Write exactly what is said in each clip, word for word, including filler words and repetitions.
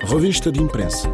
Revista de imprensa.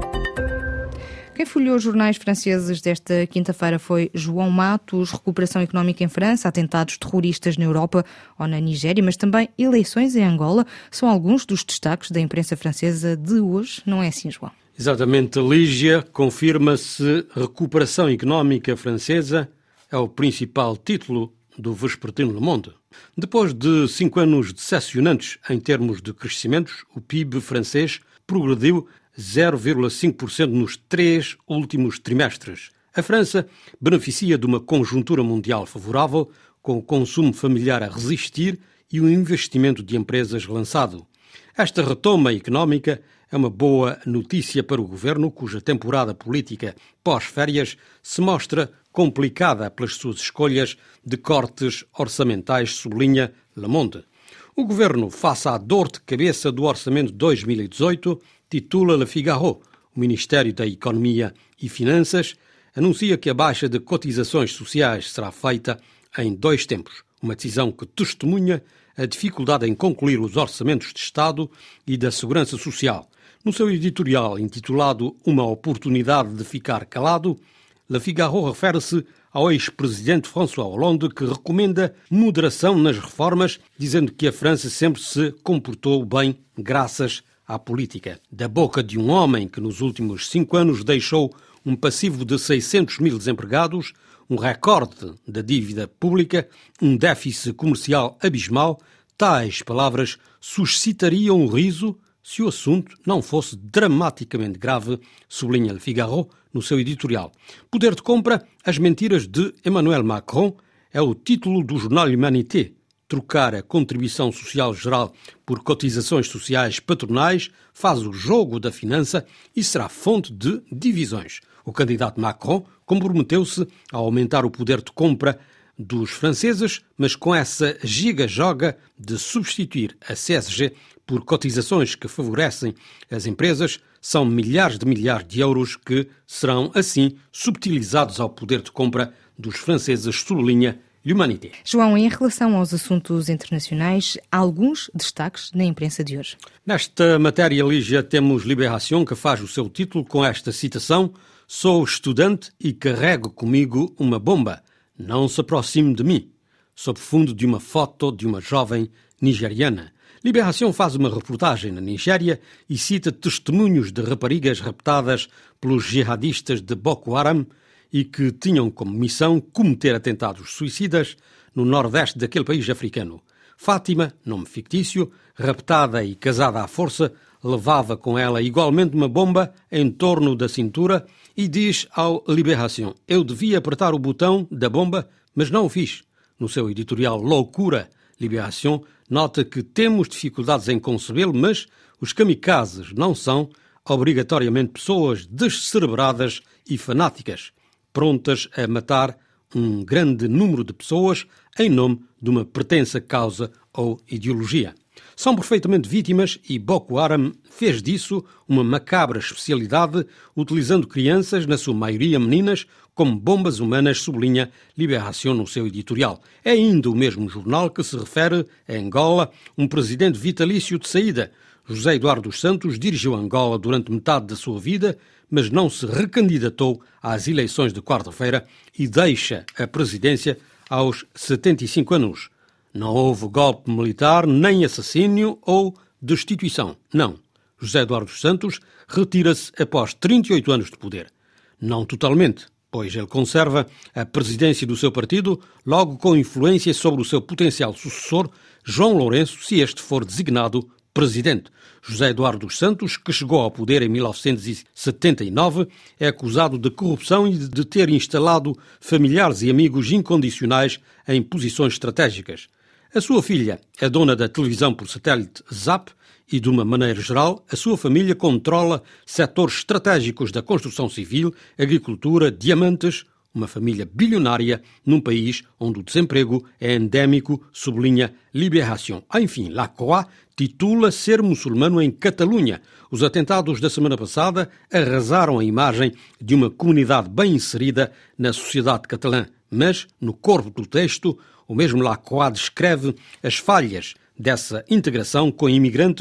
Quem folheou os jornais franceses desta quinta-feira foi João Matos. Recuperação económica em França, atentados terroristas na Europa ou na Nigéria, mas também eleições em Angola. São alguns dos destaques da imprensa francesa de hoje. Não é assim, João? Exatamente, Lígia. Confirma-se recuperação económica francesa. É o principal título do vespertino Le Monde. Depois de cinco anos decepcionantes em termos de crescimentos, o P I B francês progrediu zero vírgula cinco por cento nos três últimos trimestres. A França beneficia de uma conjuntura mundial favorável, com o consumo familiar a resistir e o investimento de empresas lançado. Esta retoma económica é uma boa notícia para o governo, cuja temporada política pós-férias se mostra complicada pelas suas escolhas de cortes orçamentais, sublinha Le Monde. O governo, face à dor de cabeça do orçamento de dois mil e dezoito, titula Le Figaro. O Ministério da Economia e Finanças anuncia que a baixa de cotizações sociais será feita em dois tempos. Uma decisão que testemunha a dificuldade em concluir os orçamentos de Estado e da Segurança Social. No seu editorial intitulado Uma oportunidade de ficar calado, Le Figaro refere-se ao ex-presidente François Hollande, que recomenda moderação nas reformas, dizendo que a França sempre se comportou bem graças à política. Da boca de um homem que nos últimos cinco anos deixou um passivo de seiscentos mil desempregados, um recorde da dívida pública, um déficit comercial abismal, tais palavras suscitariam o riso se o assunto não fosse dramaticamente grave, sublinha Le Figaro no seu editorial. Poder de compra, as mentiras de Emmanuel Macron é o título do jornal L'Humanité. Trocar a contribuição social geral por cotizações sociais patronais faz o jogo da finança e será fonte de divisões. O candidato Macron comprometeu-se a aumentar o poder de compra dos franceses, mas com essa giga-joga de substituir a C S G por cotizações que favorecem as empresas, são milhares de milhares de euros que serão, assim, subtilizados ao poder de compra dos franceses, sublinha L'Humanité. João, em relação aos assuntos internacionais, há alguns destaques na imprensa de hoje. Nesta matéria, Lígia, temos Libération, que faz o seu título com esta citação: "Sou estudante e carrego comigo uma bomba. Não se aproxime de mim", sob fundo de uma foto de uma jovem nigeriana. Libération faz uma reportagem na Nigéria e cita testemunhos de raparigas raptadas pelos jihadistas de Boko Haram e que tinham como missão cometer atentados suicidas no nordeste daquele país africano. Fátima, nome fictício, raptada e casada à força, levava com ela igualmente uma bomba em torno da cintura e diz ao Libération: "Eu devia apertar o botão da bomba, mas não o fiz." No seu editorial Loucura, Libération nota que temos dificuldades em concebê-lo, mas os kamikazes não são obrigatoriamente pessoas descerebradas e fanáticas, prontas a matar um grande número de pessoas em nome de uma pretensa causa ou ideologia. São perfeitamente vítimas e Boko Haram fez disso uma macabra especialidade, utilizando crianças, na sua maioria meninas, como bombas humanas, sublinha Libération no seu editorial. É ainda o mesmo jornal que se refere a Angola, um presidente vitalício de saída. José Eduardo dos Santos dirigiu Angola durante metade da sua vida, mas não se recandidatou às eleições de quarta-feira e deixa a presidência aos setenta e cinco anos. Não houve golpe militar, nem assassínio ou destituição. Não. José Eduardo dos Santos retira-se após trinta e oito anos de poder. Não totalmente, pois ele conserva a presidência do seu partido, logo com influência sobre o seu potencial sucessor, João Lourenço, se este for designado presidente. José Eduardo dos Santos, que chegou ao poder em mil novecentos e setenta e nove, é acusado de corrupção e de ter instalado familiares e amigos incondicionais em posições estratégicas. A sua filha é dona da televisão por satélite Zap e, de uma maneira geral, a sua família controla setores estratégicos da construção civil, agricultura, diamantes, uma família bilionária num país onde o desemprego é endémico, sublinha Libération. Enfim, La Croix titula Ser muçulmano em Catalunha. Os atentados da semana passada arrasaram a imagem de uma comunidade bem inserida na sociedade catalã, mas, no corpo do texto, o mesmo La Croix descreve as falhas dessa integração com imigrantes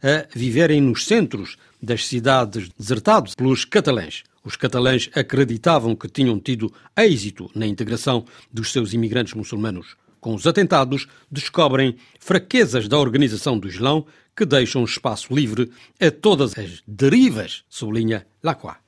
a viverem nos centros das cidades desertados pelos catalães. Os catalães acreditavam que tinham tido êxito na integração dos seus imigrantes muçulmanos. Com os atentados, descobrem fraquezas da organização do Islão que deixam espaço livre a todas as derivas, sublinha Lacroix.